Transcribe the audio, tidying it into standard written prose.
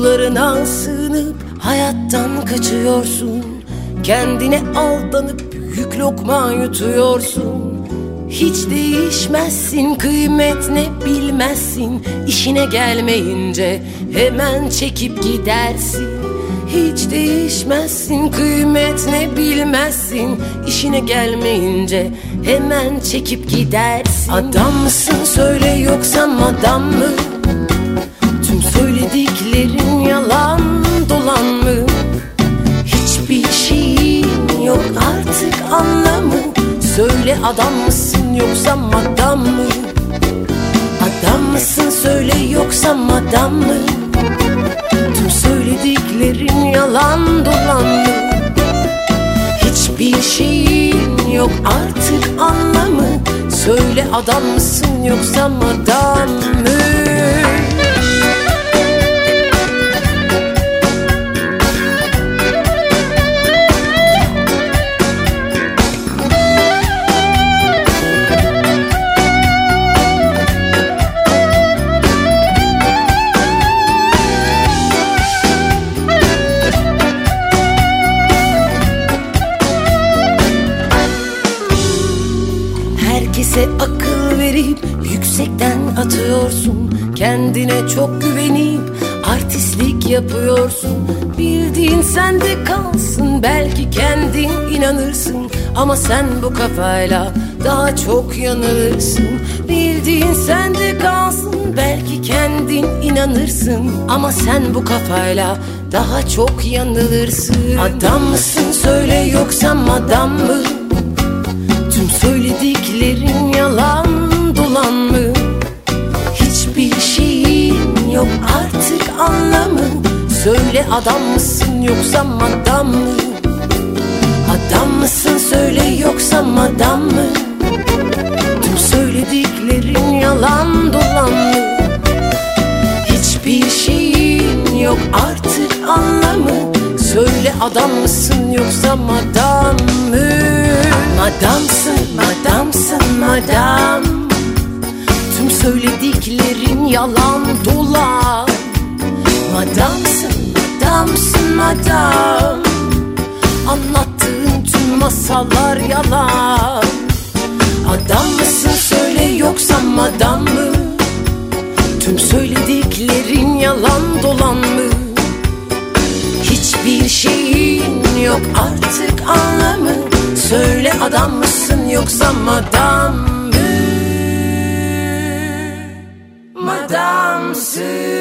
Duygularına sığınıp hayattan kaçıyorsun. Kendine aldanıp büyük lokma yutuyorsun. Hiç değişmezsin, kıymet ne bilmezsin. İşine gelmeyince hemen çekip gidersin. Hiç değişmezsin, kıymet ne bilmezsin. İşine gelmeyince hemen çekip gidersin. Adam mısın söyle yoksa madam mı? Tüm söylediklerin yalan dolan mı? Hiçbir şeyin yok artık anlamı. Söyle adam mısın yoksa madam mı? Adam mısın söyle yoksa madam mı? Tüm söylediklerin yalan dolan mı? Hiçbir şeyin yok artık anlamı. Söyle adam mısın yoksa madam mı? Herkese akıl verip yüksekten atıyorsun. Kendine çok güvenip artistlik yapıyorsun. Bildiğin sende kalsın, belki kendin inanırsın. Ama sen bu kafayla daha çok yanılırsın. Bildiğin sende kalsın, belki kendin inanırsın. Ama sen bu kafayla daha çok yanılırsın. Adam mısın söyle yoksa madam mı? Tüm söylediklerin yalan dolan mı? Hiçbir şeyin yok artık anlamı. Söyle adam mısın yoksa madam mı? Adam mısın söyle yoksa madam mı? Tüm söylediklerin yalan dolan mı? Hiçbir şeyin yok artık anlamı. Söyle adam mısın yoksa madam mı? Madamsın, madamsın, madam. Tüm söylediklerin yalan dolan. Madamsın, madamsın, madam. Anlattığın tüm masallar yalan. Adam mısın söyle yoksa madam mı? Tüm söylediklerin yalan dolan mı? Hiçbir şeyin yok artık anlamı. Söyle adam mısın yoksa madam mı? Madamsın.